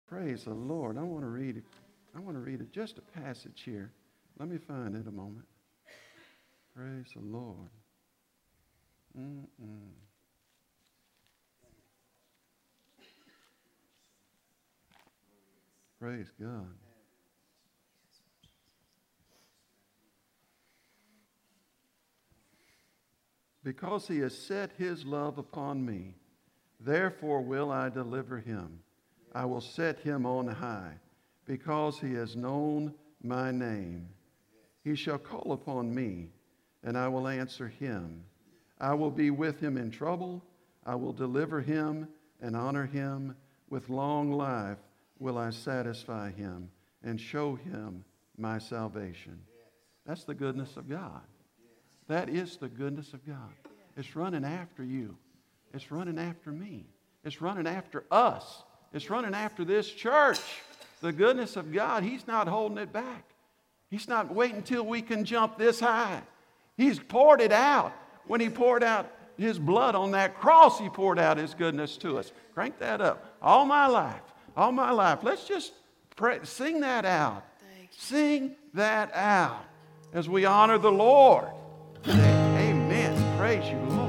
Praise the Lord. I want to read it, just a passage here. Let me find it a moment. Praise the Lord. Praise God. Because he has set his love upon me, therefore will I deliver him. I will set him on high, because he has known my name. He shall call upon me, and I will answer him. I will be with him in trouble. I will deliver him and honor him. With long life will I satisfy him and show him my salvation. That's the goodness of God. That is the goodness of God. It's running after you. It's running after me. It's running after us. It's running after this church. The goodness of God, he's not holding it back. He's not waiting until we can jump this high. He's poured it out. When he poured out his blood on that cross, he poured out his goodness to us. Crank that up. All my life. Let's just pray, sing that out. Sing that out as we honor the Lord. Amen. Praise you, Lord.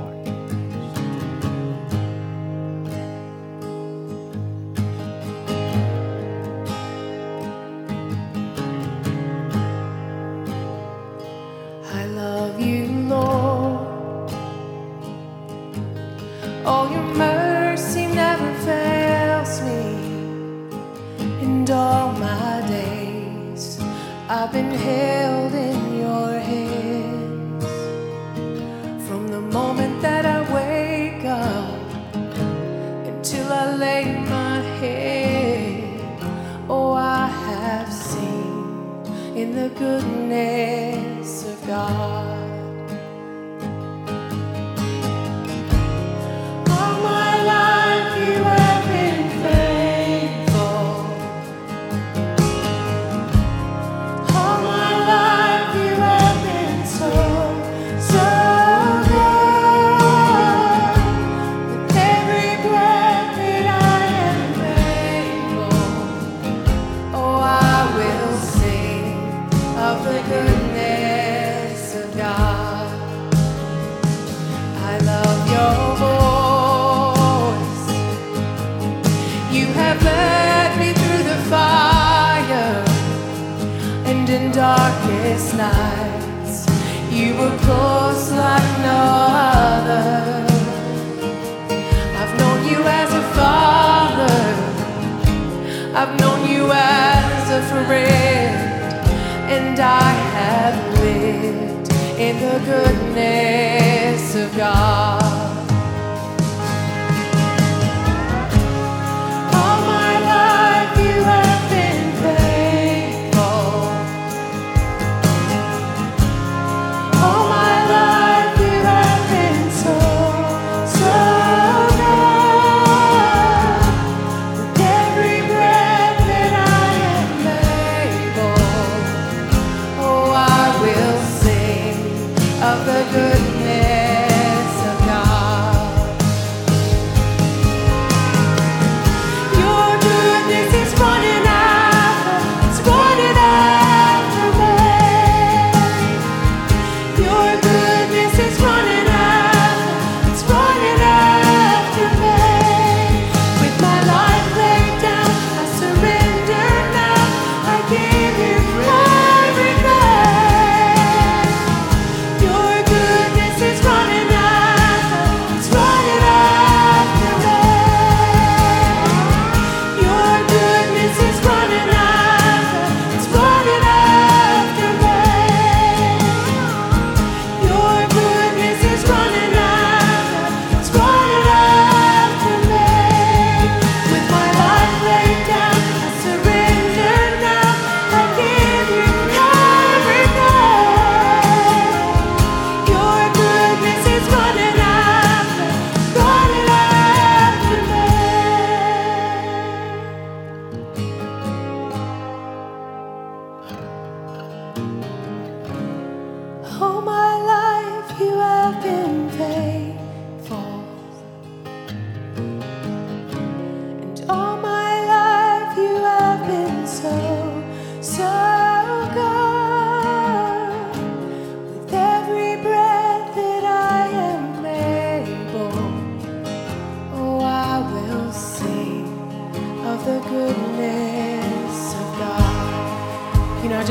I love you, Lord. Oh, your mercy never fails me. And all my days I've been held in your hands. From the moment that I wake up until I lay my head, oh, I have seen in the goodness of God. All my life you have been faithful. All my life you have been so, so good. With every breath that I am able, oh, I will sing of the goodness of God. I love your voice. You have led me through the fire, and in darkest nights you were close like no other. I've known you as a father, I've known you as a friend, and I have lived in the goodness of God. All my life you have been faithful. All my life you have been so, so good. With every breath that I am able, oh, I will sing of the goodness of God.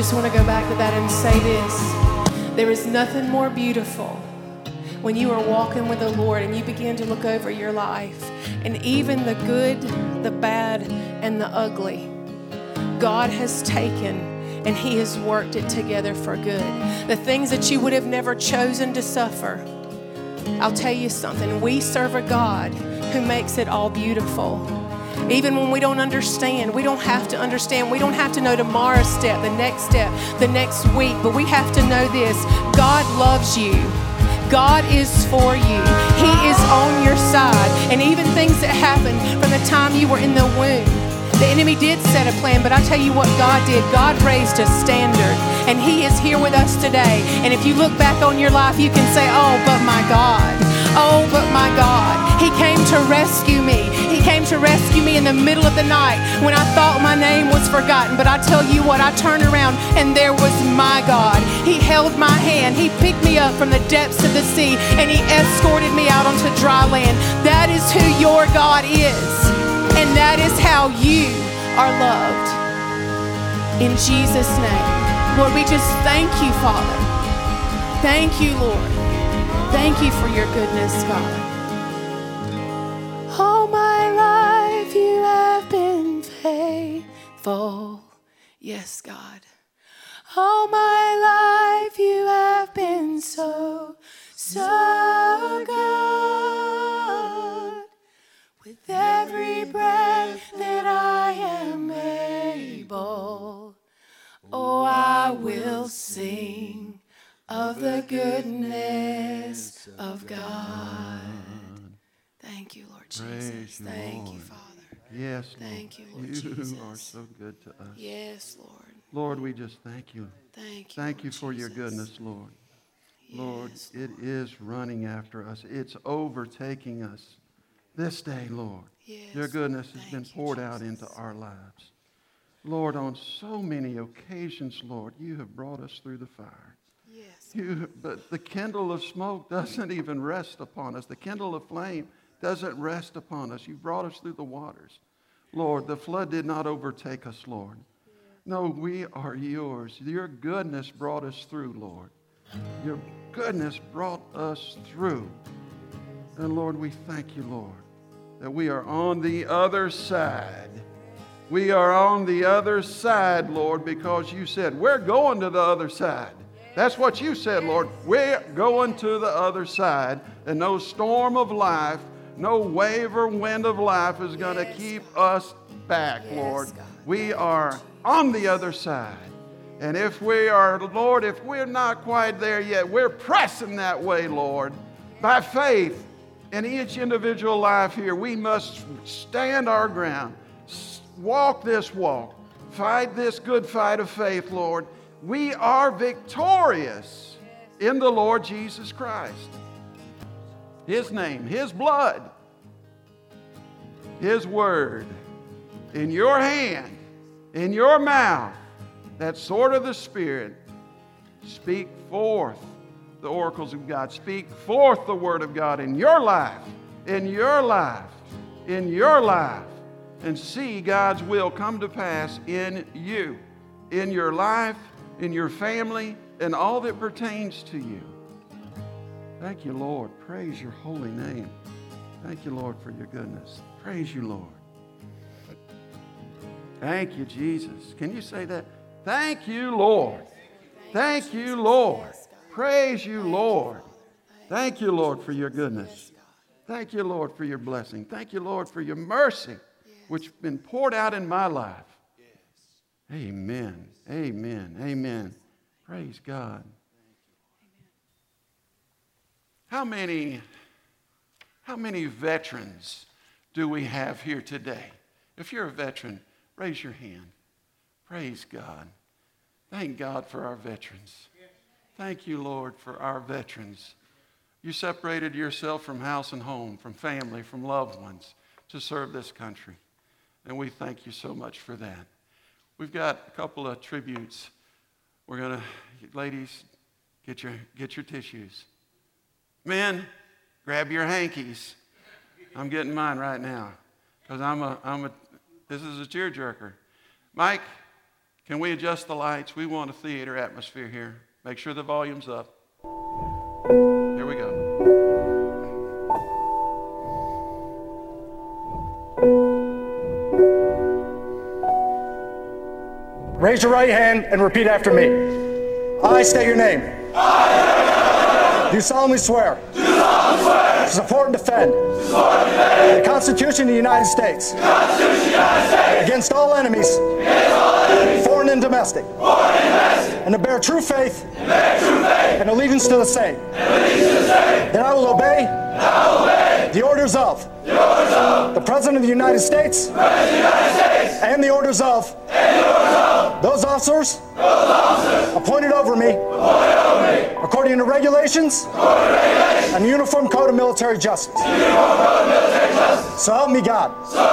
just want to go back to that and say this. There is nothing more beautiful when you are walking with the Lord and you begin to look over your life, and even the good, the bad, and the ugly, God has taken and He has worked it together for good. The things that you would have never chosen to suffer, I'll tell you something. We serve a God who makes it all beautiful. Even when we don't understand, we don't have to understand. We don't have to know tomorrow's step, the next week. But we have to know this. God loves you. God is for you. He is on your side. And even things that happened from the time you were in the womb, the enemy did set a plan, but I tell you what God did. God raised a standard, and He is here with us today. And if you look back on your life, you can say, oh, but my God. Oh, but my God. He came to rescue me. He came to rescue me in the middle of the night when I thought my name was forgotten. But I tell you what, I turned around and there was my God. He held my hand. He picked me up from the depths of the sea, and He escorted me out onto dry land. That is who your God is. And that is how you are loved. In Jesus' name. Lord, we just thank you, Father. Thank you, Lord. Thank you for your goodness, God. All my life you have been faithful. Yes, God. All my life you have been so, so good. With every breath that I am able, oh, I will sing of the goodness of God. Thank you, Lord Jesus. Thank you, Father. Yes, Lord. Thank you, Lord Jesus. You are so good to us. Yes, Lord. Lord, we just thank you. Thank you for your goodness, Lord. Lord, Yes, it is running after us. It's overtaking us this day, Lord. Yes. Your goodness has Thank been you, poured out Jesus. into our lives. Lord, on so many occasions, Lord, you have brought us through the fire. Yes. But the kindle of smoke doesn't even rest upon us. The kindle of flame doesn't rest upon us. You brought us through the waters. Lord, the flood did not overtake us, Lord. No, we are yours. Your goodness brought us through, Lord. Your goodness brought us through. And Lord, we thank you, Lord, that we are on the other side. We are on the other side, Lord, because you said, we're going to the other side. That's what you said, Lord. We're going to the other side, and no storm of life, no wave or wind of life is going to keep us back, Lord. We are on the other side. And if we are, Lord, if we're not quite there yet, we're pressing that way, Lord. By faith in each individual life here, we must stand our ground, walk this walk, fight this good fight of faith, Lord. We are victorious in the Lord Jesus Christ. His name, His blood, His word, in your hand, in your mouth, that sword of the Spirit. Speak forth the oracles of God. Speak forth the word of God in your life, in your life, in your life, and see God's will come to pass in you, in your life, in your family, and all that pertains to you. Thank you, Lord. Praise your holy name. Thank you, Lord, for your goodness. Praise you, Lord. Thank you, Jesus. Can you say that? Thank you, Lord. Thank you, Lord. Praise you, Lord. Thank you, Lord, for your goodness. Thank you, Lord, for your blessing. Thank you, Lord, for your mercy, which has been poured out in my life. Amen. Amen. Amen. Praise God. How many veterans do we have here today? If you're a veteran, raise your hand. Praise God. Thank God for our veterans. Thank you, Lord, for our veterans. You separated yourself from house and home, from family, from loved ones to serve this country. And we thank you so much for that. We've got a couple of tributes. We're going to, ladies, get your tissues. Men, grab your hankies. I'm getting mine right now because this is a tearjerker. Mike, Can we adjust the lights? We want a theater atmosphere here. Make sure the volume's up. Here we go. Raise your right hand and repeat after me. I state your name. Do solemnly swear. To support and defend. The Constitution of the United States. Against all enemies. Foreign and domestic. And to bear true faith. And allegiance to the same. That I will obey. The orders of. The President of the United States. And the orders of. Those officers appointed over me according to regulations and the Uniform Code of Military Justice. So help me God.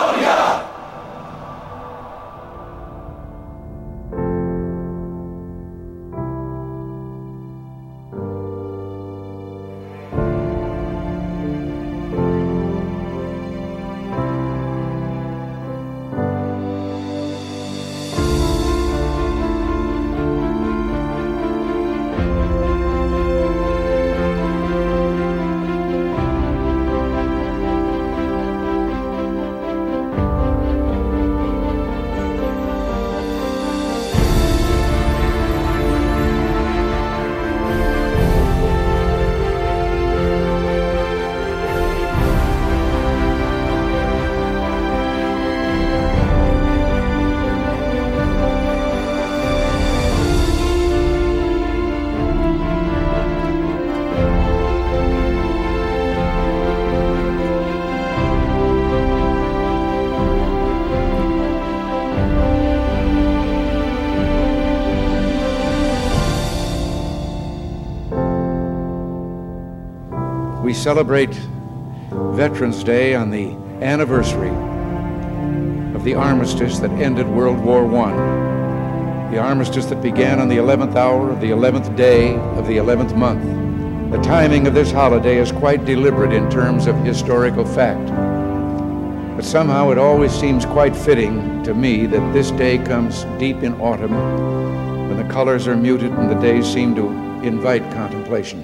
We celebrate Veterans Day on the anniversary of the armistice that ended World War I, the armistice that began on the 11th hour of the 11th day of the 11th month. The timing of this holiday is quite deliberate in terms of historical fact, but somehow it always seems quite fitting to me that this day comes deep in autumn when the colors are muted and the days seem to invite contemplation.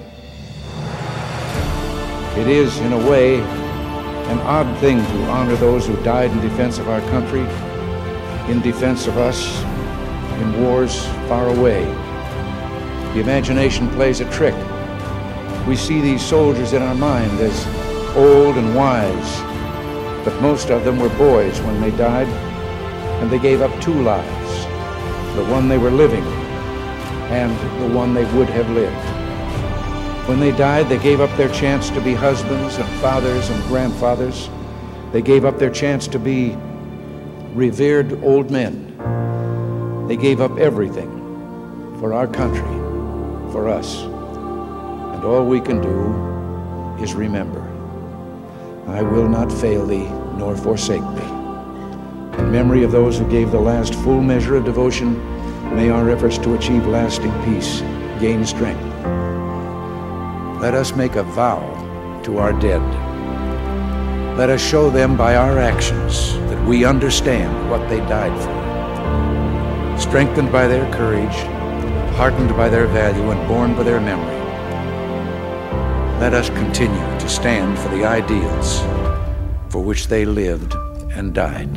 It is, in a way, an odd thing to honor those who died in defense of our country, in defense of us, in wars far away. The imagination plays a trick. We see these soldiers in our mind as old and wise, but most of them were boys when they died, and they gave up two lives, the one they were living and the one they would have lived. When they died, they gave up their chance to be husbands and fathers and grandfathers. They gave up their chance to be revered old men. They gave up everything for our country, for us. And all we can do is remember. I will not fail thee, nor forsake thee. In memory of those who gave the last full measure of devotion, may our efforts to achieve lasting peace gain strength. Let us make a vow to our dead. Let us show them by our actions that we understand what they died for. Strengthened by their courage, heartened by their value, and borne by their memory, let us continue to stand for the ideals for which they lived and died.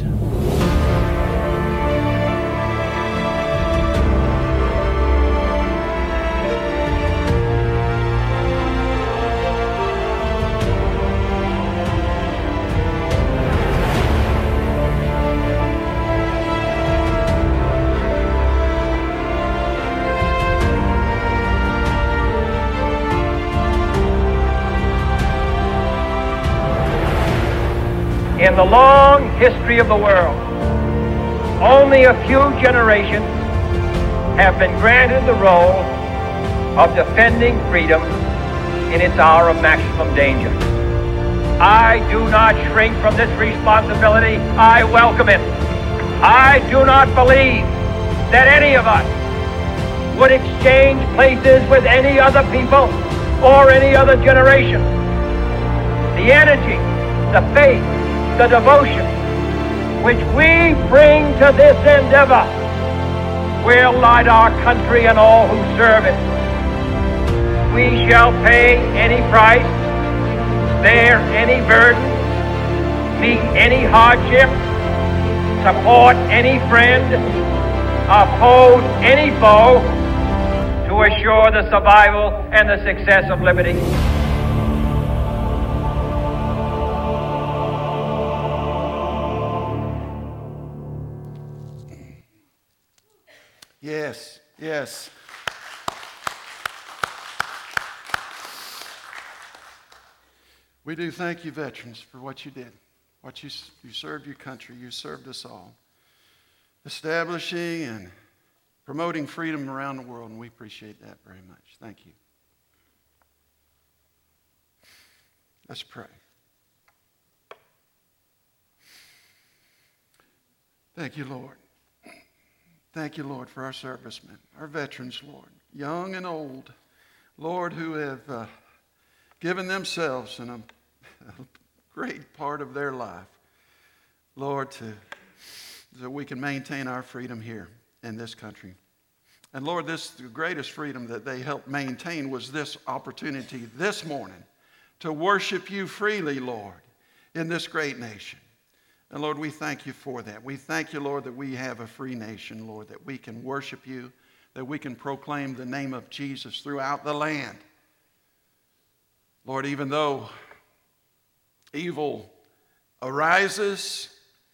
In the long history of the world, only a few generations have been granted the role of defending freedom in its hour of maximum danger. I do not shrink from this responsibility. I welcome it. I do not believe that any of us would exchange places with any other people or any other generation. The energy, the faith, the devotion which we bring to this endeavor will light our country and all who serve it. We shall pay any price, bear any burden, meet any hardship, support any friend, oppose any foe to assure the survival and the success of liberty. Yes, yes. We do thank you, veterans, for what you did, what you served your country, you served us all, establishing and promoting freedom around the world, and we appreciate that very much. Thank you. Let's pray. Thank you, Lord. Thank you, Lord, for our servicemen, our veterans, Lord, young and old, Lord, who have given themselves in a great part of their life, Lord, so we can maintain our freedom here in this country. And Lord, the greatest freedom that they helped maintain was this opportunity this morning to worship you freely, Lord, in this great nation. And Lord, we thank you for that. We thank you, Lord, that we have a free nation, Lord, that we can worship you, that we can proclaim the name of Jesus throughout the land. Lord, even though evil arises,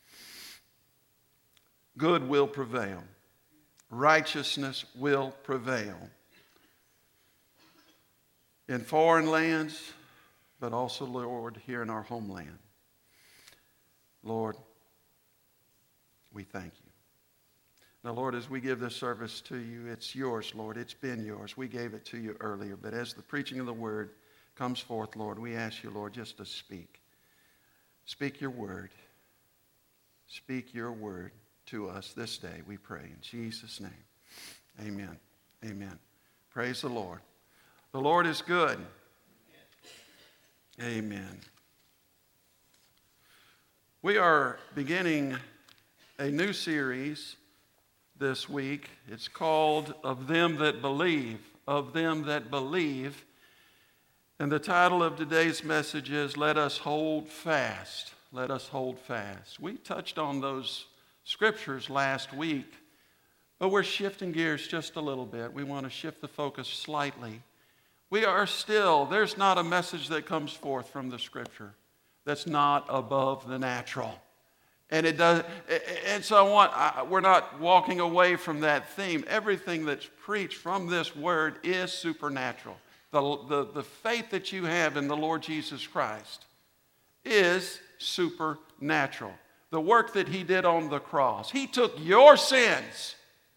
good will prevail. Righteousness will prevail. In foreign lands, but also, Lord, here in our homeland. Lord, we thank you. Now, Lord, as we give this service to you, it's yours, Lord. It's been yours. We gave it to you earlier. But as the preaching of the word comes forth, Lord, we ask you, Lord, just to speak. Speak your word. Speak your word to us this day, we pray. In Jesus' name, amen. Amen. Praise the Lord. The Lord is good. Amen. We are beginning a new series this week. It's called Of Them That Believe. Of Them That Believe. And the title of today's message is Let Us Hold Fast. Let us hold fast. We touched on those scriptures last week, but we're shifting gears just a little bit. We want to shift the focus slightly. We are still, there's not a message that comes forth from the scripture that's not above the natural. And it does, and so we're not walking away from that theme. Everything that's preached from this word is supernatural. The faith that you have in the Lord Jesus Christ is supernatural. The work that he did on the cross. He took your sins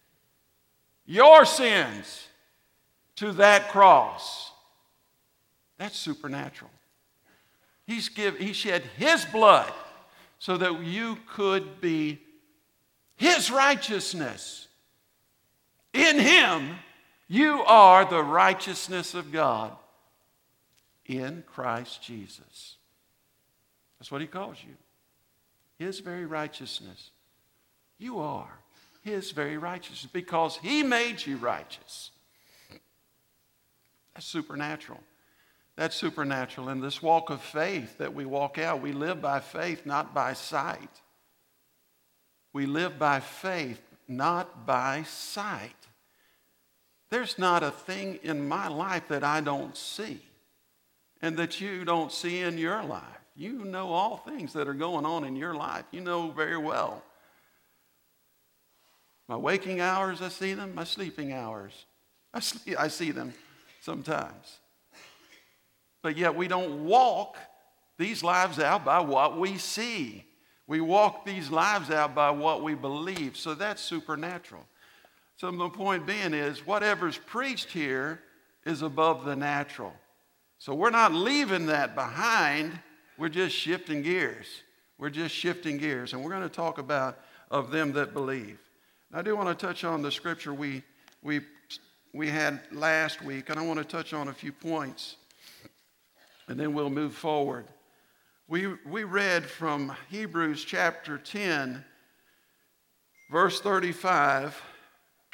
to that cross. That's supernatural. He shed his blood so that you could be his righteousness. In him, you are the righteousness of God in Christ Jesus. That's what he calls you. His very righteousness. You are his very righteousness because he made you righteous. That's supernatural. That's supernatural. In this walk of faith that we walk out, we live by faith, not by sight. We live by faith, not by sight. There's not a thing in my life that I don't see and that you don't see in your life. You know all things that are going on in your life. You know very well. My waking hours, I see them. My sleeping hours, I see them sometimes. But yet we don't walk these lives out by what we see. We walk these lives out by what we believe. So that's supernatural. So the point being is whatever's preached here is above the natural. So we're not leaving that behind. We're just shifting gears. We're just shifting gears. And we're going to talk about of them that believe. I do want to touch on the scripture we had last week. And I want to touch on a few points. And then we'll move forward. We read from Hebrews chapter 10, verse 35.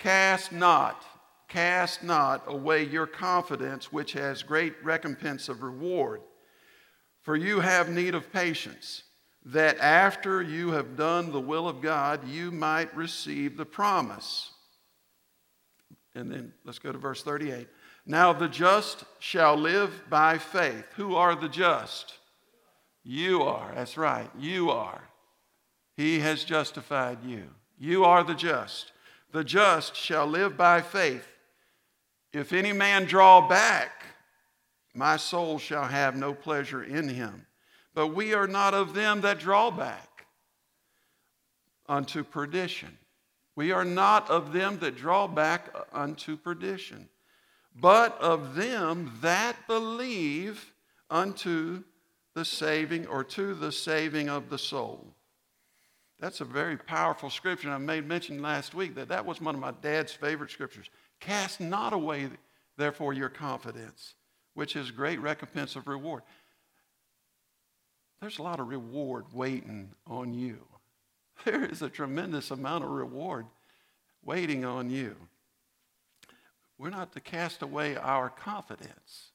Cast not away your confidence, which has great recompense of reward. For you have need of patience, that after you have done the will of God, you might receive the promise. And then let's go to verse 38. Now the just shall live by faith. Who are the just? You are. That's right. You are. He has justified you. You are the just. The just shall live by faith. If any man draw back, my soul shall have no pleasure in him. But we are not of them that draw back unto perdition. We are not of them that draw back unto perdition, but of them that believe unto the saving, or to the saving of the soul. That's a very powerful scripture. I made mention last week that was one of my dad's favorite scriptures. Cast not away, therefore, your confidence, which is great recompense of reward. There's a lot of reward waiting on you. There is a tremendous amount of reward waiting on you. We're not to cast away our confidence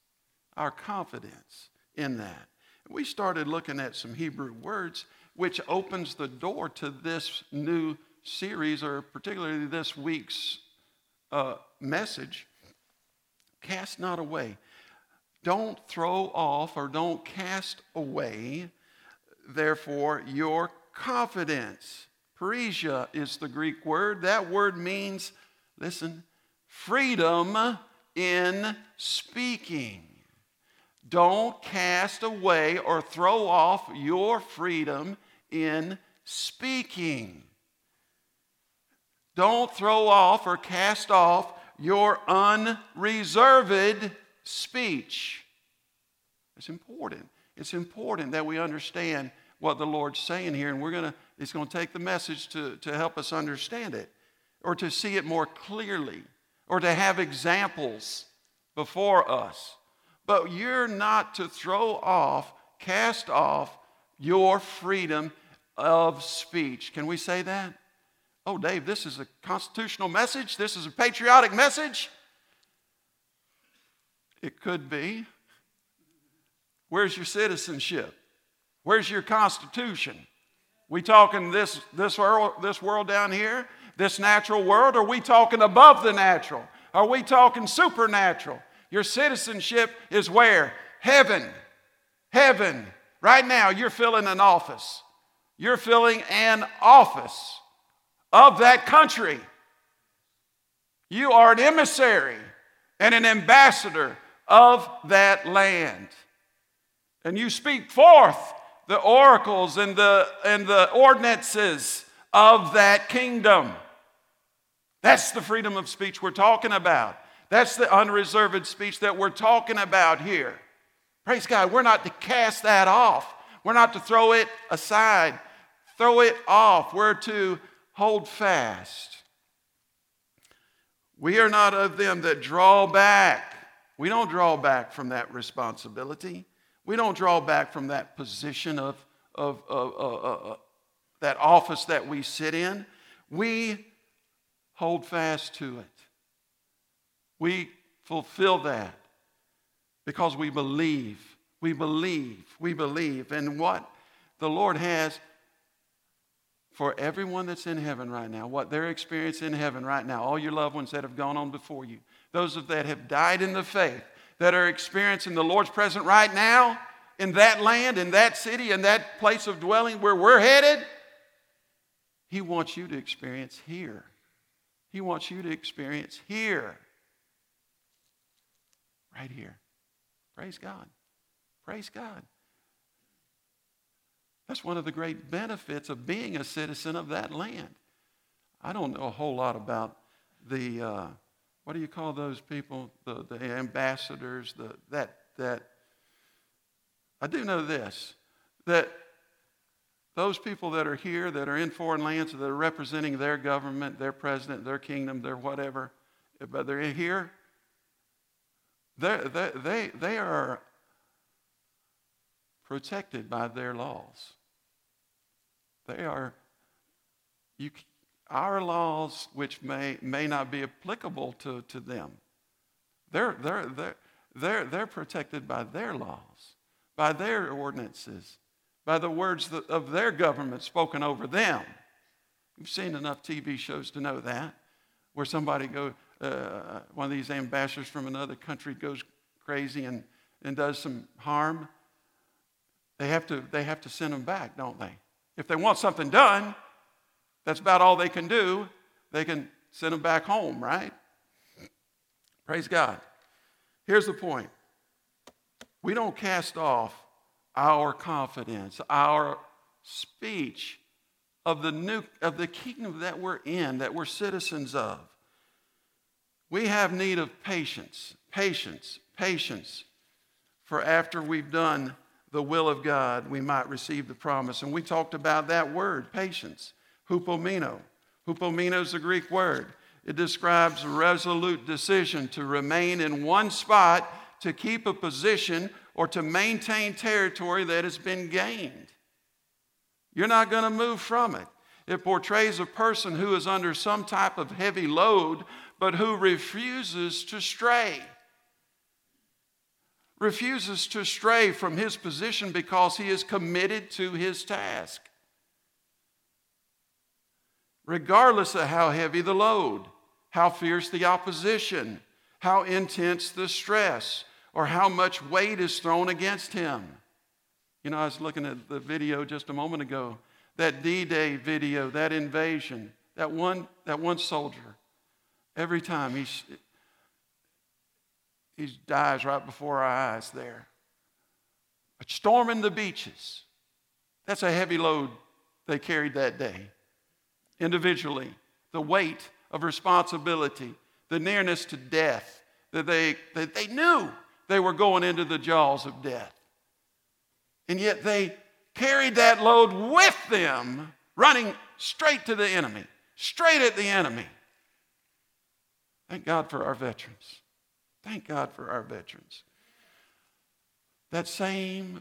in that. We started looking at some Hebrew words, which opens the door to this new series, or particularly this week's message. Cast not away. Don't throw off, or don't cast away, therefore, your confidence. Parrhesia is the Greek word. That word means, listen, freedom in speaking. Don't cast away or throw off your freedom in speaking. Don't throw off or cast off your unreserved speech. It's important. It's important that we understand what the Lord's saying here, and it's going to take the message to help us understand it, or to see it more clearly, or to have examples before us. But you're not to cast off your freedom of speech. Can we say that? Oh, Dave, this is a constitutional message? This is a patriotic message? It could be. Where's your citizenship? Where's your Constitution? We talking this world down here, this natural world, or are we talking above the natural? Are we talking supernatural? Your citizenship is where? Heaven. Heaven. Right now, you're filling an office. You're filling an office of that country. You are an emissary and an ambassador of that land. And you speak forth the oracles and the ordinances of that kingdom. That's the freedom of speech we're talking about. That's the unreserved speech that we're talking about here. Praise God. We're not to cast that off. We're not to throw it aside, throw it off. We're to hold fast. We are not of them that draw back. We don't draw back from that responsibility. We don't draw back from that position of that office that we sit in. We hold fast to it. We fulfill that because we believe. We believe in what the Lord has for everyone that's in heaven right now, what they're experiencing in heaven right now, all your loved ones that have gone on before you, those that have died in the faith, that are experiencing the Lord's presence right now in that land, in that city, in that place of dwelling where we're headed. He wants you to experience here. He wants you to experience here. Right here. Praise God. Praise God. That's one of the great benefits of being a citizen of that land. I don't know a whole lot about the, what do you call those people? The ambassadors, that. I do know this, that those people that are here, that are in foreign lands, that are representing their government, their president, their kingdom, their whatever, but they're here, they are protected by their laws. They are, our laws, which may not be applicable to them, they're protected by their laws, by their ordinances, by the words of their government spoken over them. You've seen enough TV shows to know that, where somebody one of these ambassadors from another country goes crazy and does some harm. They have to send them back, don't they? If they want something done, that's about all they can do. They can send them back home, right? Praise God. Here's the point. We don't cast off our confidence, our speech of the kingdom that we're in, that we're citizens of. We have need of patience, for after we've done the will of God, we might receive the promise. And we talked about that word, patience, hupomeno. Hupomeno is the Greek word. It describes a resolute decision to remain in one spot, to keep a position, or to maintain territory that has been gained. You're not going to move from it. It portrays a person who is under some type of heavy load, but who refuses to stray. Refuses to stray from his position because he is committed to his task. Regardless of how heavy the load, how fierce the opposition, how intense the stress, or how much weight is thrown against him. You know, I was looking at the video just a moment ago, that D-Day video, that invasion, that one soldier, every time he dies right before our eyes there. But storming the beaches, that's a heavy load they carried that day. Individually, the weight of responsibility, the nearness to death, that they knew they were going into the jaws of death. And yet they carried that load with them, running straight to the enemy, straight at the enemy. Thank God for our veterans. Thank God for our veterans. That same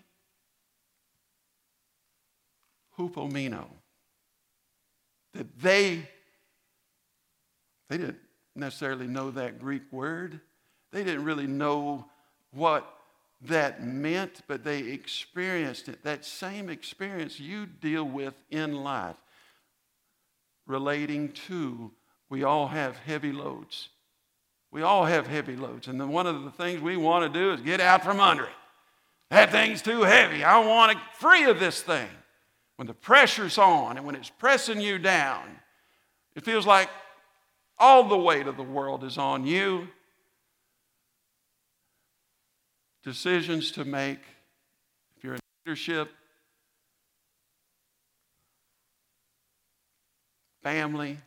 hupomeno, that they didn't necessarily know that Greek word. They didn't really know what that meant, but they experienced it. That same experience you deal with in life, relating to, we all have heavy loads. We all have heavy loads. And then one of the things we want to do is get out from under it. That thing's too heavy. I want to get free of this thing. When the pressure's on and when it's pressing you down, it feels like all the weight of the world is on you. Decisions to make. If you're in leadership, families,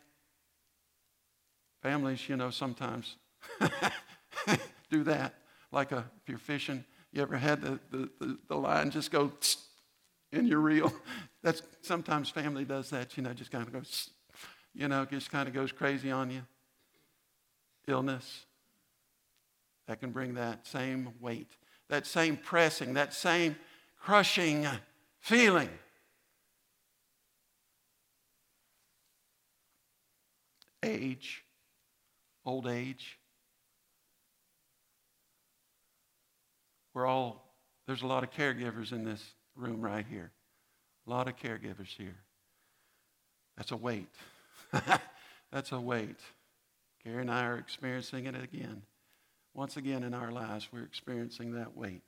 you know, sometimes do that. Like if you're fishing, you ever had the line just go in your reel? That's sometimes family does that, you know, just kind of goes, you know, just kind of goes crazy on you. Illness, that can bring that same weight, that same pressing, that same crushing feeling. Age, old age. There's a lot of caregivers in this room right here. A lot of caregivers here. That's a weight. That's a weight. Gary and I are experiencing it again. Once again in our lives, we're experiencing that weight.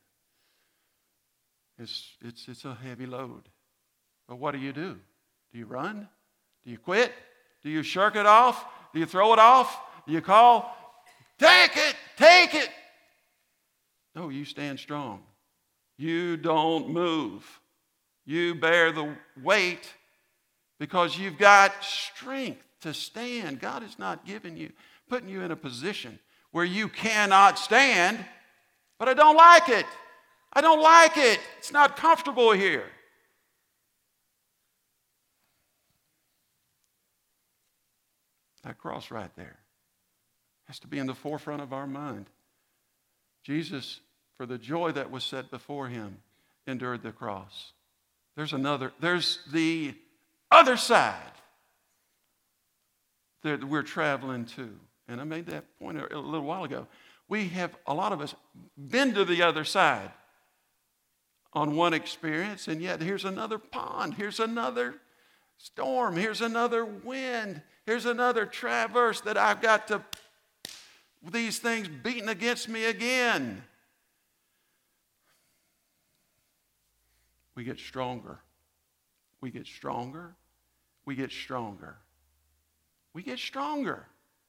It's a heavy load. But what do? Do you run? Do you quit? Do you shirk it off? Do you throw it off? Do you call, take it? No, you stand strong. You don't move. You bear the weight because you've got strength to stand. God is not putting you in a position where you cannot stand, but I don't like it. I don't like it. It's not comfortable here. That cross right there has to be in the forefront of our mind. Jesus, for the joy that was set before him, endured the cross. There's the other side that we're traveling to. And I made that point a little while ago. We have, a lot of us, been to the other side on one experience, and yet here's another pond, here's another storm, here's another wind, here's another traverse that I've got to, these things beating against me again. We get stronger. We get stronger. We get stronger. We get stronger.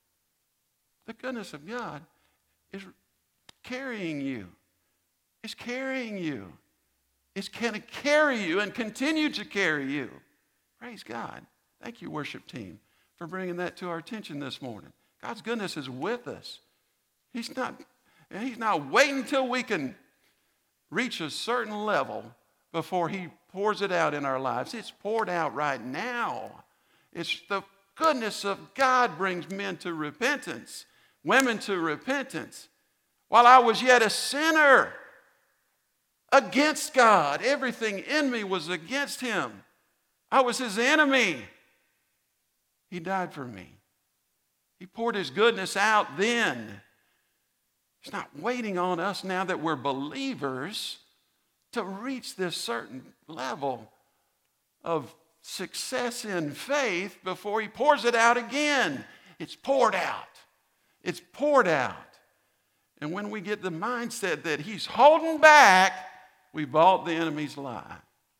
The goodness of God is carrying you. It's carrying you. It's going to carry you and continue to carry you. Praise God. Thank you, worship team, for bringing that to our attention this morning. God's goodness is with us. He's not waiting until we can reach a certain level before he pours it out in our lives. It's poured out right now. It's the goodness of God brings men to repentance, women to repentance. While I was yet a sinner against God, everything in me was against him. I was his enemy. He died for me. He poured his goodness out then. He's not waiting on us now that we're believers to reach this certain level of success in faith before he pours it out again. It's poured out. It's poured out. And when we get the mindset that he's holding back, we bought the enemy's lie.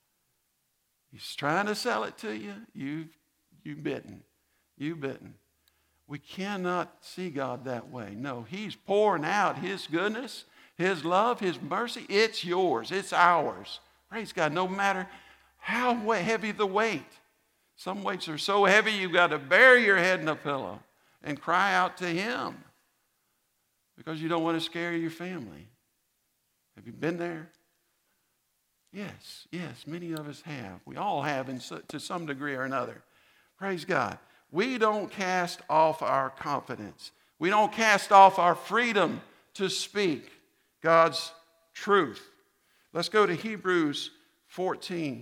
He's trying to sell it to you. You bitten. You bitten. We cannot see God that way. No, he's pouring out his goodness, his love, his mercy. It's yours. It's ours. Praise God. No matter how heavy the weight. Some weights are so heavy you've got to bury your head in a pillow and cry out to him because you don't want to scare your family. Have you been there? Yes, many of us have. We all have to some degree or another. Praise God. We don't cast off our confidence. We don't cast off our freedom to speak God's truth. Let's go to Hebrews 4,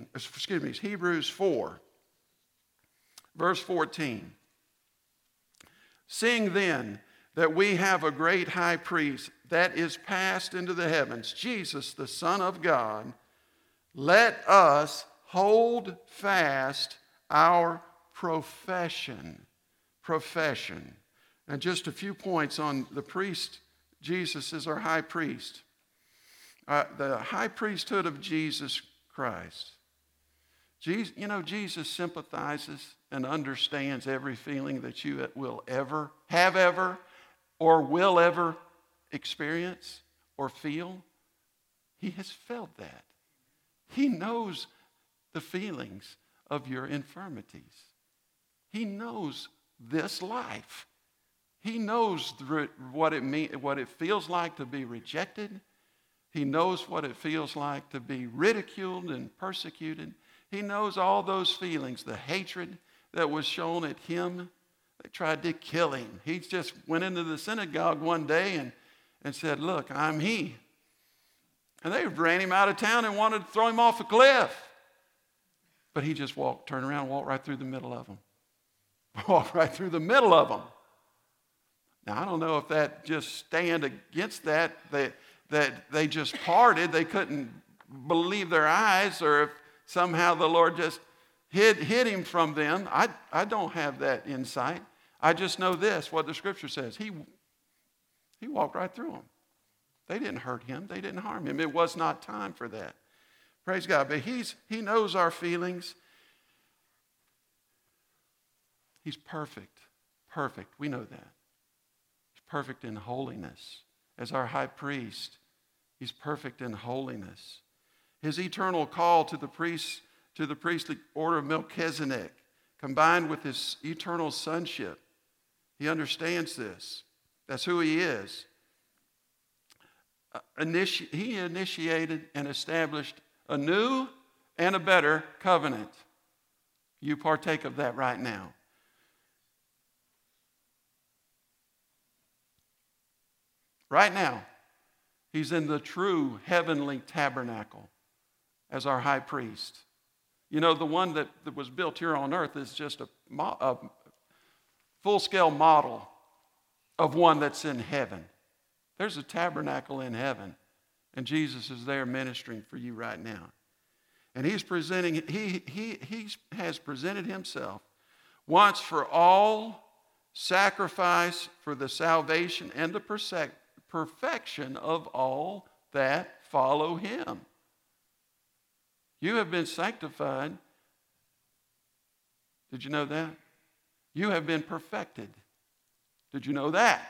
verse 14. Seeing then that we have a great high priest that is passed into the heavens, Jesus, the Son of God, let us hold fast our profession. And just a few points on the priest. Jesus is our high priest. The high priesthood of Jesus Christ. Jesus sympathizes and understands every feeling that you will ever, have ever, or will ever experience or feel. He has felt that. He knows the feelings of your infirmities. He knows this life. He knows what it feels like to be rejected. He knows what it feels like to be ridiculed and persecuted. He knows all those feelings, the hatred that was shown at him. They tried to kill him. He just went into the synagogue one day and said, "Look, I'm he." And they ran him out of town and wanted to throw him off a cliff. But he just turned around and walked right through the middle of them. Walked right through the middle of them. Now, I don't know if that just stand against that they just parted. They couldn't believe their eyes, or if somehow the Lord just hid him from them. I don't have that insight. I just know this, what the Scripture says. He walked right through them. They didn't hurt him. They didn't harm him. It was not time for that. Praise God. But he knows our feelings. He's perfect. Perfect. We know that. He's perfect in holiness. As our high priest, he's perfect in holiness. His eternal call to the priestly order of Melchizedek, combined with his eternal sonship, he understands this. That's who he is. He initiated and established a new and a better covenant. You partake of that right now. Right now, he's in the true heavenly tabernacle as our high priest. You know, the one that was built here on earth is just full-scale model of one that's in heaven. There's a tabernacle in heaven, and Jesus is there ministering for you right now. And he has presented himself once for all, sacrifice for the salvation and the perfection of all that follow him. You have been sanctified. Did you know that? You have been perfected. Did you know that?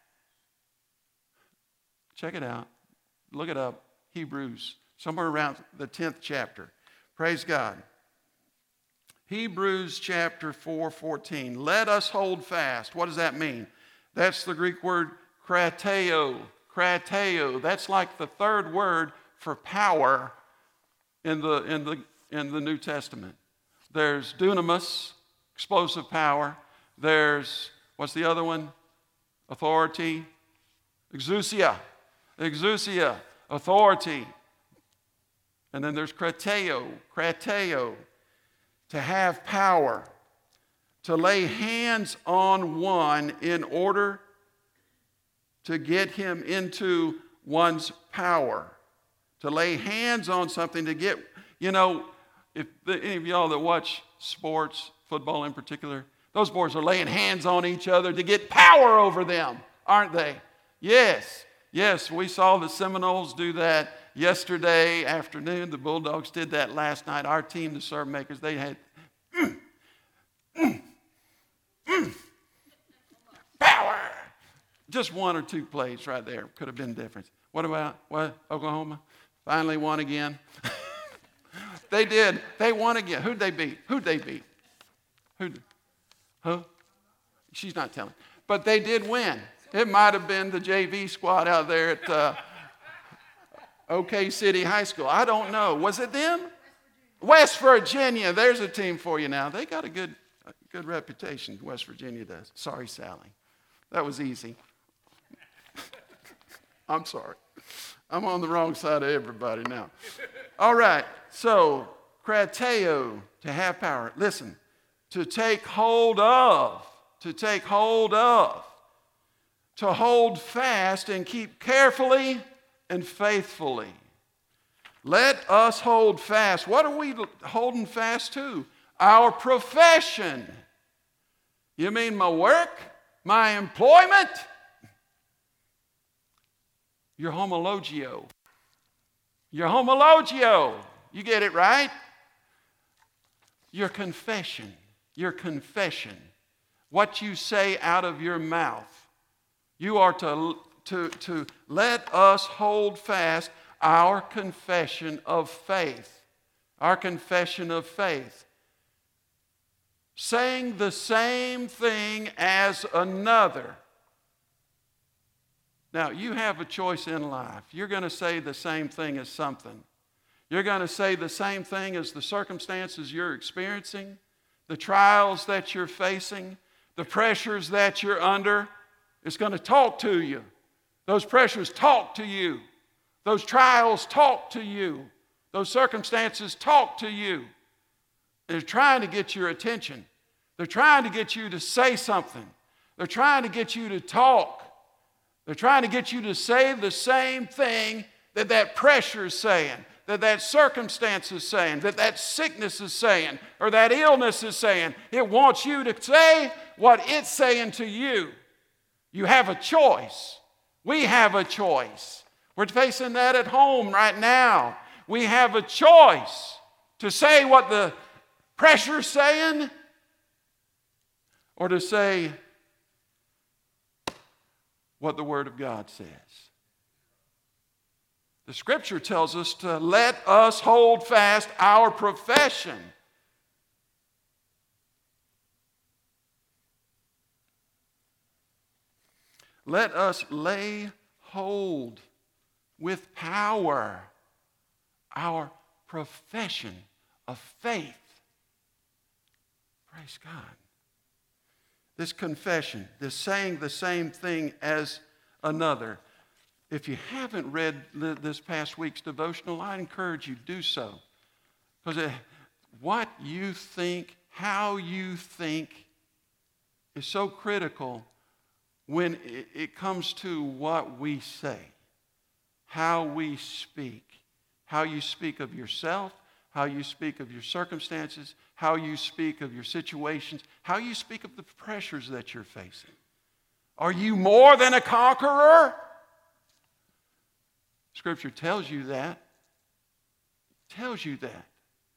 Check it out. Look it up. Hebrews, somewhere around the 10th chapter. Praise God. Hebrews chapter 4:14. Let us hold fast. What does that mean? That's the Greek word krateo. Krateo. That's like the third word for power in the New Testament. There's dunamis, explosive power. There's, what's the other one? Authority. Exousia. Exousia. Authority. And then there's krateo. Krateo. To have power. To lay hands on one in order to get him into one's power. To lay hands on something to get, if any of y'all that watch sports, football in particular, those boys are laying hands on each other to get power over them, aren't they? Yes, we saw the Seminoles do that yesterday afternoon. The Bulldogs did that last night. Our team, the Serve Makers, they had power. Just one or two plays right there could have been the difference. What about Oklahoma? Finally won again. They did. They won again. Who'd they beat? Who? She's not telling. But they did win. It might have been the JV squad out there at OK City High School. I don't know. Was it them? West Virginia. There's a team for you now. They got a good reputation, West Virginia does. Sorry, Sally. That was easy. I'm sorry. I'm on the wrong side of everybody now. All right. So, krateo, to have power. Listen, to take hold of. To hold fast and keep carefully and faithfully. Let us hold fast. What are we holding fast to? Our profession. You mean my work? My employment? Your homologio. You get it right? Your confession. What you say out of your mouth. You are to let us hold fast our confession of faith. Our confession of faith. Saying the same thing as another. Now, you have a choice in life. You're going to say the same thing as something. You're going to say the same thing as the circumstances you're experiencing, the trials that you're facing, the pressures that you're under. It's going to talk to you. Those pressures talk to you. Those trials talk to you. Those circumstances talk to you. They're trying to get your attention. They're trying to get you to say something. They're trying to get you to talk. They're trying to get you to say the same thing that pressure is saying, that circumstance is saying, that sickness is saying, or that illness is saying. It wants you to say what it's saying to you. You have a choice. We have a choice. We're facing that at home right now. We have a choice to say what the pressure's saying or to say what the Word of God says. The Scripture tells us to let us hold fast our profession. Let us lay hold with power our profession of faith. Praise God. This confession, this saying the same thing as another. If you haven't read this past week's devotional, I encourage you to do so. Because what you think, how you think, is so critical when it comes to what we say, how we speak, how you speak of yourself, how you speak of your circumstances, how you speak of your situations, how you speak of the pressures that you're facing. Are you more than a conqueror? Scripture tells you that. Tells you that.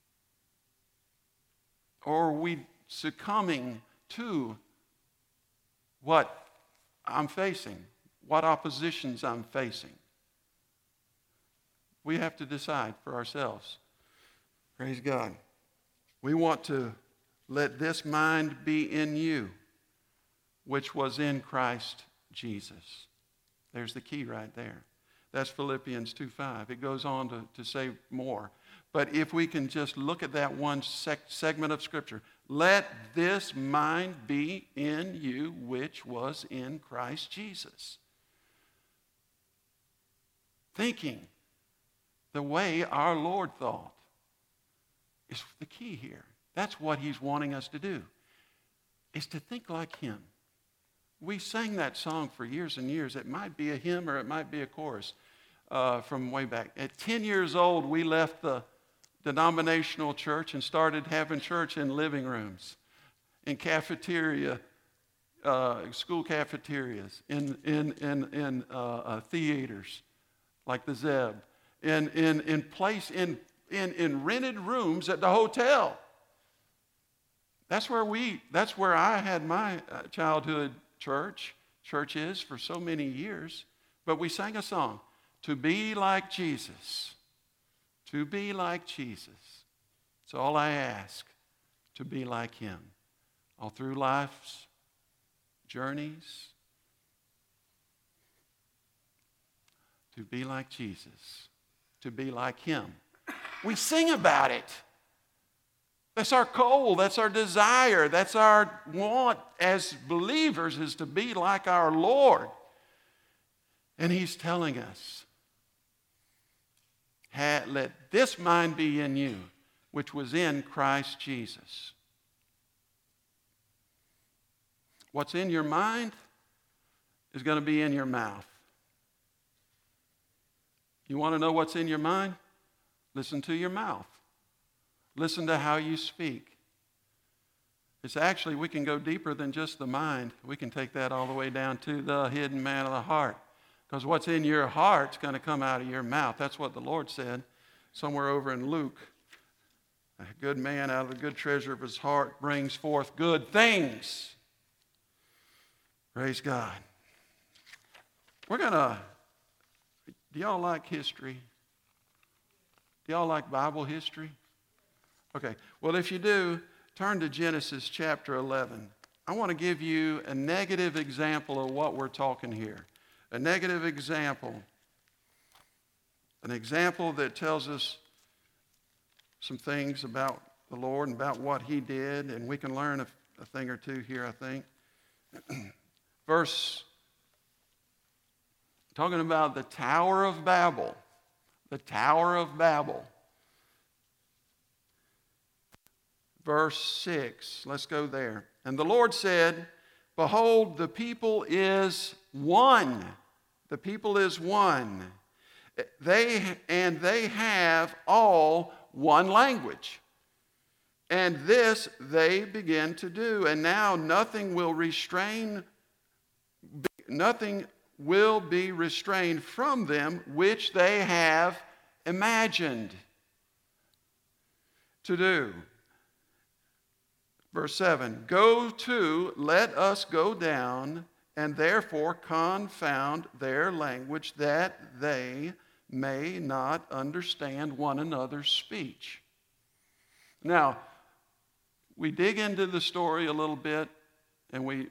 Or are we succumbing to what I'm facing, what oppositions I'm facing? We have to decide for ourselves. Praise God. We want to let this mind be in you, which was in Christ Jesus. There's the key right there. That's Philippians 2:5. It goes on to say more. But if we can just look at that one segment of Scripture, let this mind be in you, which was in Christ Jesus. Thinking the way our Lord thought is the key here. That's what he's wanting us to do, is to think like him. We sang that song for years and years. It might be a hymn or it might be a chorus from way back. At 10 years old, we left the denominational church and started having church in living rooms, in cafeteria, school cafeterias, in theaters like the Zeb, in rented rooms at the hotel. That's where I had my childhood churches for so many years. But we sang a song, to be like Jesus. To be like Jesus. It's all I ask, to be like him. All through life's journeys. To be like Jesus. To be like him. We sing about it. That's our goal. That's our desire. That's our want as believers, is to be like our Lord. And he's telling us, let this mind be in you, which was in Christ Jesus. What's in your mind is going to be in your mouth. You want to know what's in your mind? Listen to your mouth. Listen to how you speak. It's actually, we can go deeper than just the mind. We can take that all the way down to the hidden man of the heart. Because what's in your heart is going to come out of your mouth. That's what the Lord said somewhere over in Luke. A good man out of the good treasure of his heart brings forth good things. Praise God. Do y'all like history? Do y'all like Bible history? Okay. Well, if you do, turn to Genesis chapter 11. I want to give you a negative example of what we're talking here. A negative example. An example that tells us some things about the Lord and about what he did, and we can learn a thing or two here, I think. Talking about the Tower of Babel. The Tower of Babel. Verse 6. Let's go there. And the Lord said, behold, the people is one. The people is one. They have all one language. And this they begin to do. And now nothing will be restrained from them which they have imagined to do. Verse 7, go to, let us go down, and therefore confound their language, that they may not understand one another's speech. Now, we dig into the story a little bit, and we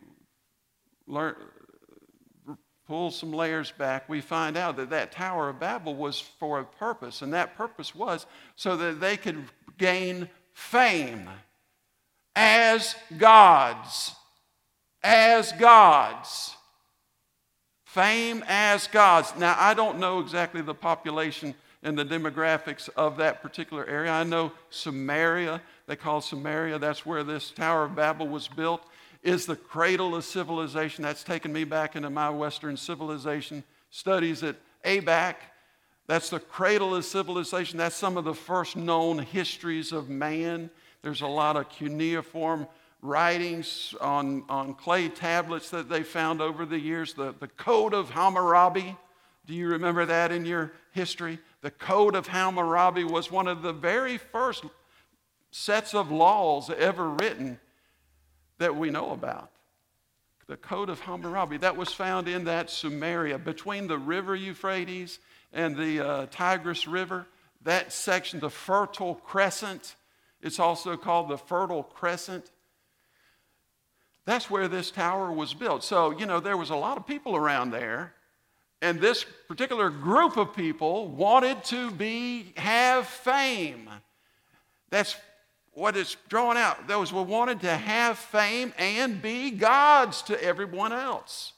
pull some layers back. We find out that Tower of Babel was for a purpose, and that purpose was so that they could gain fame as gods. As gods. Fame as gods. Now, I don't know exactly the population and the demographics of that particular area. I know Samaria, they call Samaria, that's where this Tower of Babel was built. is the cradle of civilization. That's taken me back into my Western civilization studies at ABAC. That's the cradle of civilization. That's some of the first known histories of man. There's a lot of cuneiform writings on clay tablets that they found over the years. The Code of Hammurabi. Do you remember that in your history? The Code of Hammurabi was one of the very first sets of laws ever written that we know about. The Code of Hammurabi, that was found in that Sumeria, between the river Euphrates and the Tigris River. That section, the Fertile Crescent, it's also called the Fertile Crescent. That's where this tower was built. So, there was a lot of people around there, and this particular group of people wanted to have fame. That's what it's drawing out. Those who wanted to have fame and be gods to everyone else.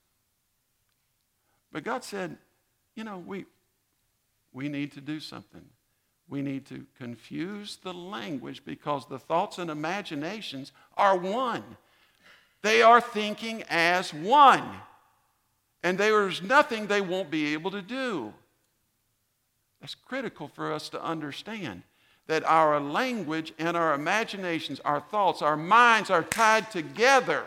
But God said, we need to do something. We need to confuse the language, because the thoughts and imaginations are one. They are thinking as one. And there's nothing they won't be able to do. That's critical for us to understand, that our language and our imaginations, our thoughts, our minds are tied together.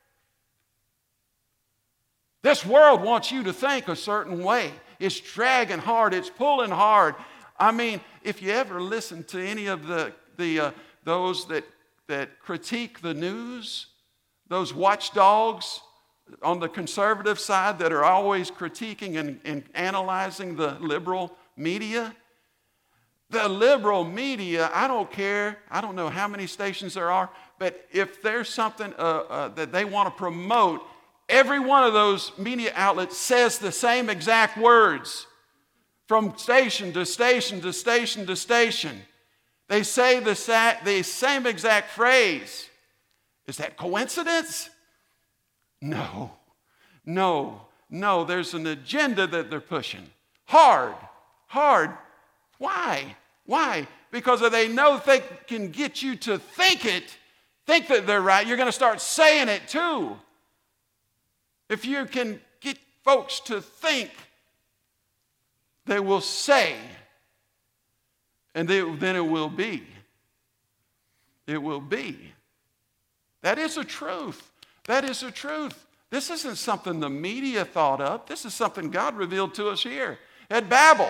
This world wants you to think a certain way. It's dragging hard. It's pulling hard. I mean, if you ever listen to any of those that critique the news, those watchdogs on the conservative side that are always critiquing and analyzing the liberal media, the liberal media, I don't care. I don't know how many stations there are, but if there's something that they want to promote, every one of those media outlets says the same exact words from station to station to station to station. They say the same exact phrase. Is that coincidence? No. There's an agenda that they're pushing. Hard. Why? Because if they know they can get you to think that they're right, you're going to start saying it too. If you can get folks to think, they will say, and then it will be. It will be. That is the truth. This isn't something the media thought up. This is something God revealed to us here at Babel.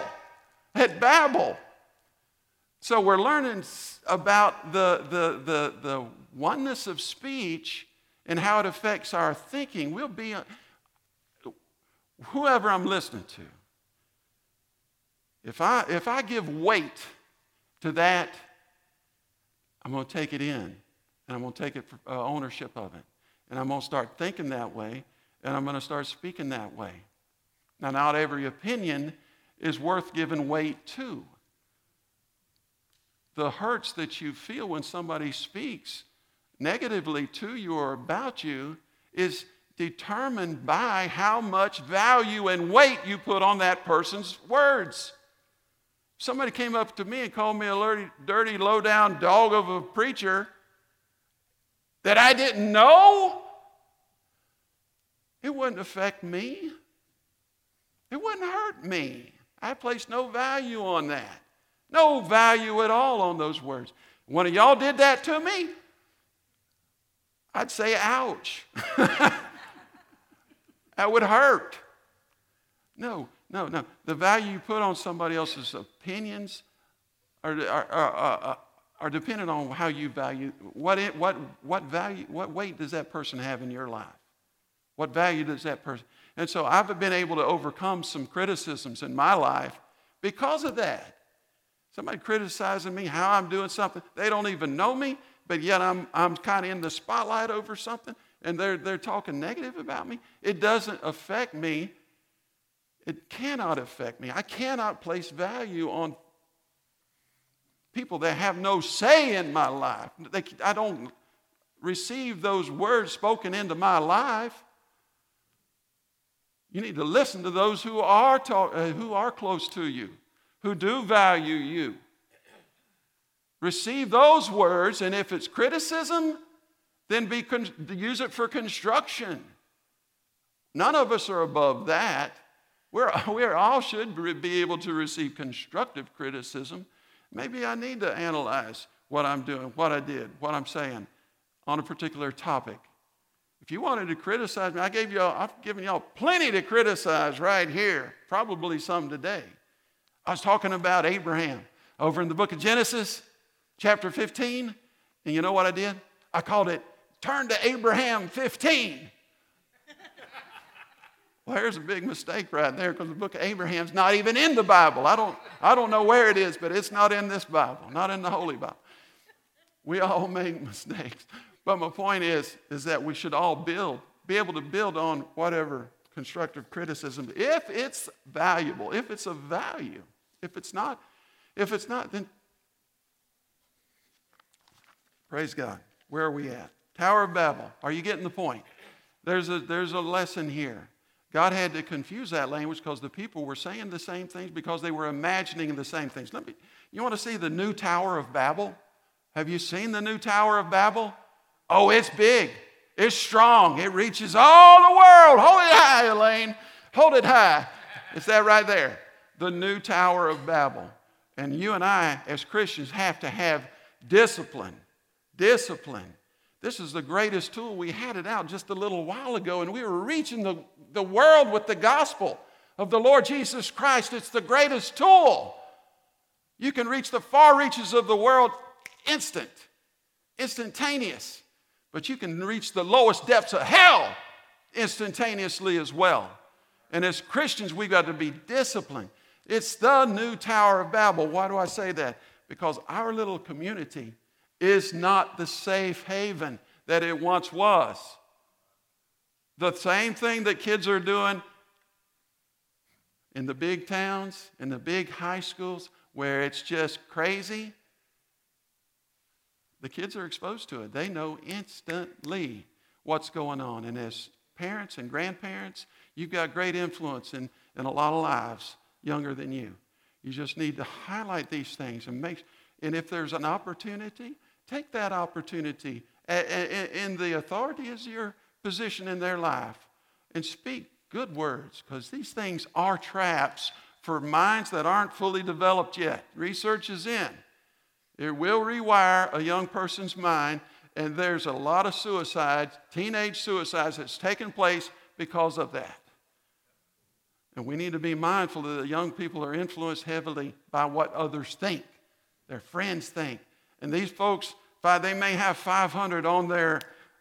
So we're learning about the oneness of speech and how it affects our thinking. We'll be, whoever I'm listening to, if I give weight to that, I'm going to take it in, and I'm going to take ownership of it. And I'm going to start thinking that way, and I'm going to start speaking that way. Now, not every opinion is worth giving weight to. The hurts that you feel when somebody speaks negatively to you or about you is determined by how much value and weight you put on that person's words. Somebody came up to me and called me a dirty, low-down dog of a preacher that I didn't know. It wouldn't affect me. It wouldn't hurt me. I place no value on that. No value at all on those words. One of y'all did that to me, I'd say, ouch. That would hurt. No. The value you put on somebody else's opinions are dependent on how you value. What weight does that person have in your life? What value does that person? And so I've been able to overcome some criticisms in my life because of that. Somebody criticizing me how I'm doing something. They don't even know me, but yet I'm kind of in the spotlight over something, and they're talking negative about me. It doesn't affect me. It cannot affect me. I cannot place value on people that have no say in my life. I don't receive those words spoken into my life. You need to listen to those who are close to you, who do value you. Receive those words, and if it's criticism, then use it for construction. None of us are above that. We all should be able to receive constructive criticism. Maybe I need to analyze what I'm doing, what I did, what I'm saying on a particular topic. If you wanted to criticize me, I've given y'all plenty to criticize right here, probably some today. I was talking about Abraham over in the book of Genesis, chapter 15, and you know what I did? I called it, Turn to Abraham 15. Well, there's a big mistake right there, because the book of Abraham's not even in the Bible. I don't know where it is, but it's not in this Bible, not in the Holy Bible. We all make mistakes. But my point is that we should all be able to build on whatever constructive criticism, if it's valuable, if it's of value. If it's not, then praise God. Where are we at? Tower of Babel. Are you getting the point? There's a lesson here. God had to confuse that language because the people were saying the same things, because they were imagining the same things. You want to see the new Tower of Babel? Have you seen the new Tower of Babel? Oh, it's big. It's strong. It reaches all the world. Hold it high, Elaine. Hold it high. It's that right there. The new Tower of Babel. And you and I, as Christians, have to have discipline. Discipline. This is the greatest tool. We had it out just a little while ago, and we were reaching the world with the gospel of the Lord Jesus Christ. It's the greatest tool. You can reach the far reaches of the world instantaneous. But you can reach the lowest depths of hell instantaneously as well. And as Christians, we've got to be disciplined. It's the new Tower of Babel. Why do I say that? Because our little community is not the safe haven that it once was. The same thing that kids are doing in the big towns, in the big high schools, where it's just crazy, the kids are exposed to it. They know instantly what's going on. And as parents and grandparents, you've got great influence in a lot of lives younger than you. You just need to highlight these things and if there's an opportunity, take that opportunity in the authority as your position in their life and speak good words, because these things are traps for minds that aren't fully developed yet. Research is in. It will rewire a young person's mind, and there's a lot of suicides, teenage suicides, that's taken place because of that. And we need to be mindful that the young people are influenced heavily by what others think, their friends think. And these folks, they may have 500 on their,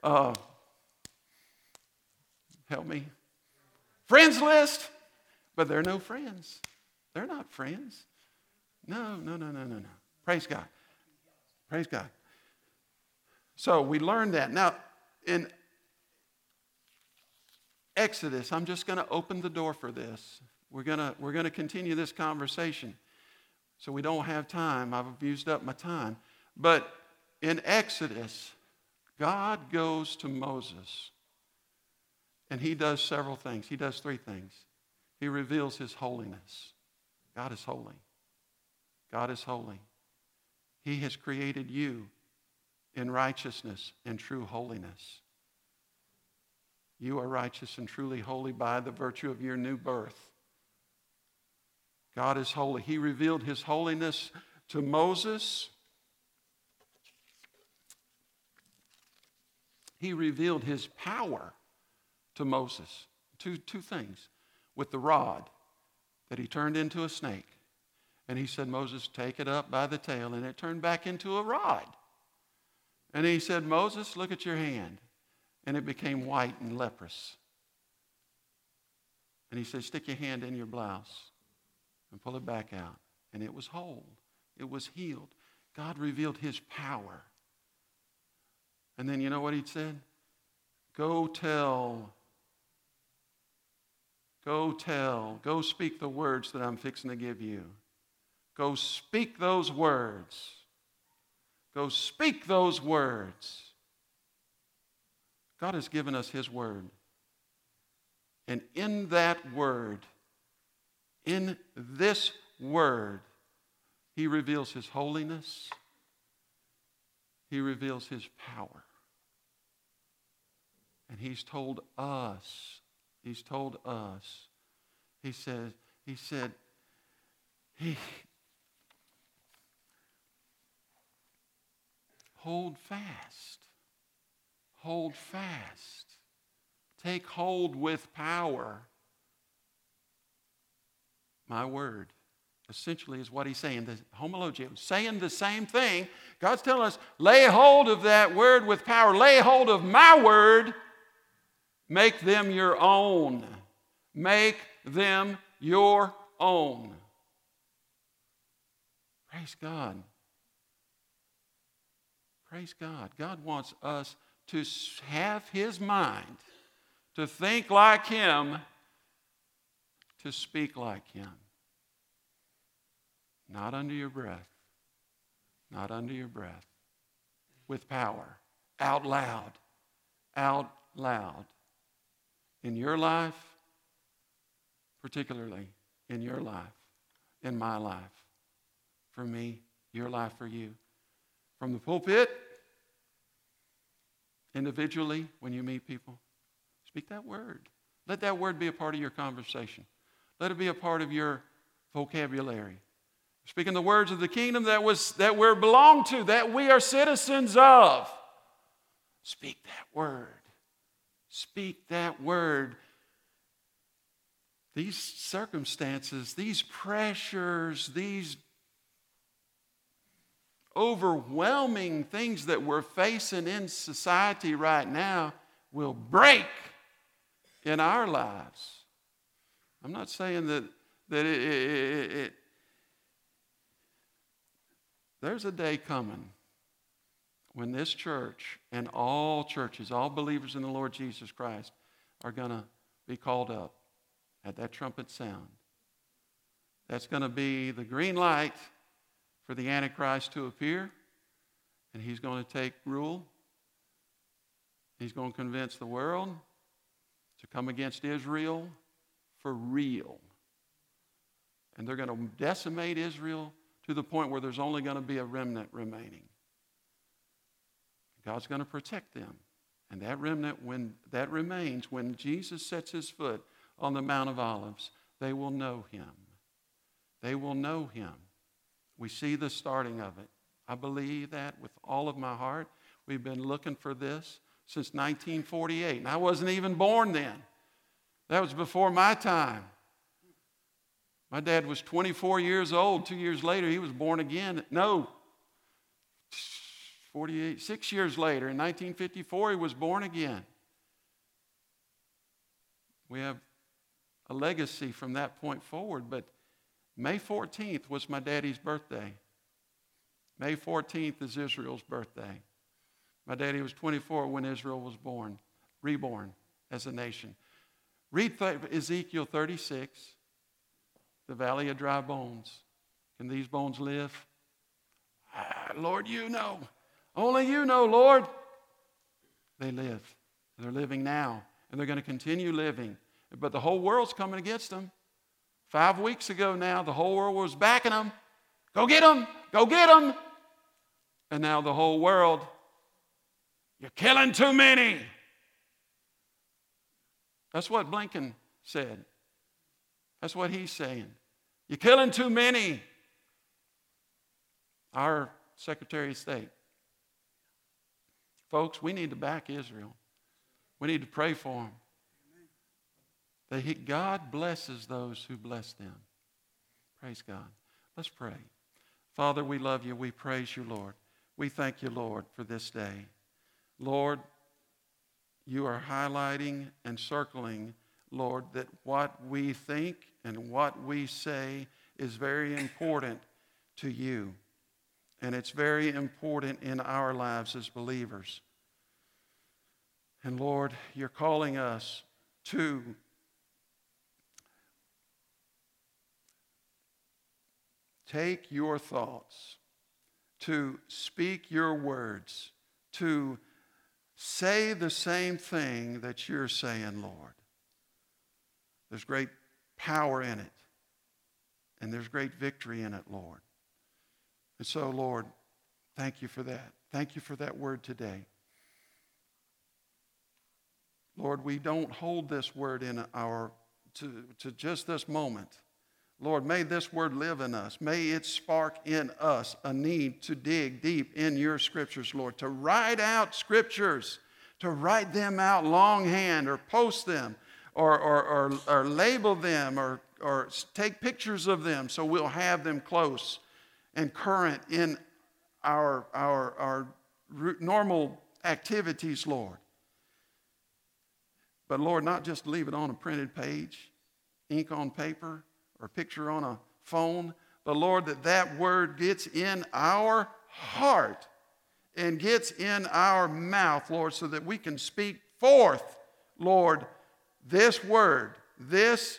friends list, but they're no friends. They're not friends. No. Praise God. Praise God. So we learned that. Now, in Exodus, I'm just going to open the door for this. We're going to continue this conversation. So we don't have time. I've used up my time. But in Exodus, God goes to Moses, and he does several things. He does three things. He reveals his holiness. God is holy. God is holy. He has created you in righteousness and true holiness. You are righteous and truly holy by the virtue of your new birth. God is holy. He revealed his holiness to Moses. He revealed his power to Moses. Two things. With the rod that he turned into a snake. And he said, Moses, take it up by the tail. And it turned back into a rod. And he said, Moses, look at your hand. And it became white and leprous. And he said, stick your hand in your blouse and pull it back out. And it was whole. It was healed. God revealed his power. And then you know what he said? Go speak the words that I'm fixing to give you. Go speak those words. Go speak those words. God has given us his word. And in that word, in this word, he reveals his holiness. He reveals his power. And He's told us, He said, hold fast. Hold fast. Take hold with power. My word, essentially, is what He's saying. The homologio, saying the same thing. God's telling us, lay hold of that word with power. Lay hold of my word. Make them your own. Make them your own. Praise God. Praise God. God wants us to have His mind, to think like Him, to speak like Him. Not under your breath. Not under your breath. With power. Out loud. Out loud. In your life, particularly in your life, in my life, for me, your life for you. From the pulpit, individually, when you meet people, speak that word. Let that word be a part of your conversation. Let it be a part of your vocabulary. Speaking the words of the kingdom that we belong to, that we are citizens of. Speak that word. Speak that word. These circumstances, these pressures, these overwhelming things that we're facing in society right now will break in our lives. I'm not saying that there's a day coming when this church and all churches, all believers in the Lord Jesus Christ are going to be called up at that trumpet sound. That's going to be the green light for the Antichrist to appear, and he's going to take rule. He's going to convince the world to come against Israel for real. And they're going to decimate Israel to the point where there's only going to be a remnant remaining. God's going to protect them. And that remnant, when that remains, when Jesus sets his foot on the Mount of Olives, they will know him. They will know him. We see the starting of it. I believe that with all of my heart. We've been looking for this since 1948. And I wasn't even born then. That was before my time. My dad was 24 years old. 2 years later, he was born again. No, 48, 6 years later, in 1954, he was born again. We have a legacy from that point forward, but May 14th was my daddy's birthday. May 14th is Israel's birthday. My daddy was 24 when Israel was born, reborn as a nation. Read Ezekiel 36, the valley of dry bones. Can these bones live? Lord, you know. Only you know, Lord. They live. They're living now, and they're going to continue living. But the whole world's coming against them. 5 weeks ago now, the whole world was backing them. Go get them. Go get them. And now the whole world, you're killing too many. That's what Blinken said. That's what he's saying. You're killing too many. Our Secretary of State. Folks, we need to back Israel. We need to pray for them. God blesses those who bless them. Praise God. Let's pray. Father, we love you. We praise you, Lord. We thank you, Lord, for this day. Lord, you are highlighting and circling, Lord, that what we think and what we say is very important to you. And it's very important in our lives as believers. And Lord, you're calling us to take your thoughts, to speak your words, to say the same thing that you're saying, Lord. There's great power in it, and there's great victory in it, Lord. And so, Lord, thank you for that. Thank you for that word today. Lord, we don't hold this word in to just this moment. Lord, may this word live in us. May it spark in us a need to dig deep in your scriptures, Lord, to write out scriptures, to write them out longhand or post them or label them or take pictures of them so we'll have them close and current in our normal activities, Lord. But Lord, not just leave it on a printed page, ink on paper, or picture on a phone, but Lord, that word gets in our heart and gets in our mouth, Lord, so that we can speak forth, Lord, this word, this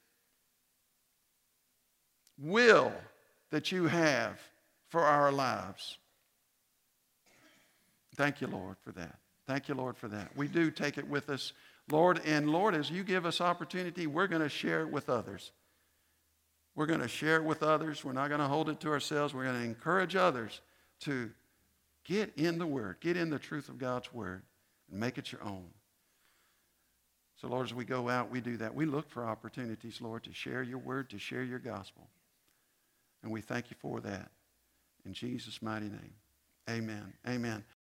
will that you have for our lives. Thank you, Lord, for that. Thank you, Lord, for that. We do take it with us, Lord, and Lord, as you give us opportunity, we're going to share it with others. We're going to share it with others. We're not going to hold it to ourselves. We're going to encourage others to get in the Word, get in the truth of God's Word, and make it your own. So, Lord, as we go out, we do that. We look for opportunities, Lord, to share your Word, to share your gospel. And we thank you for that. In Jesus' mighty name, amen. Amen.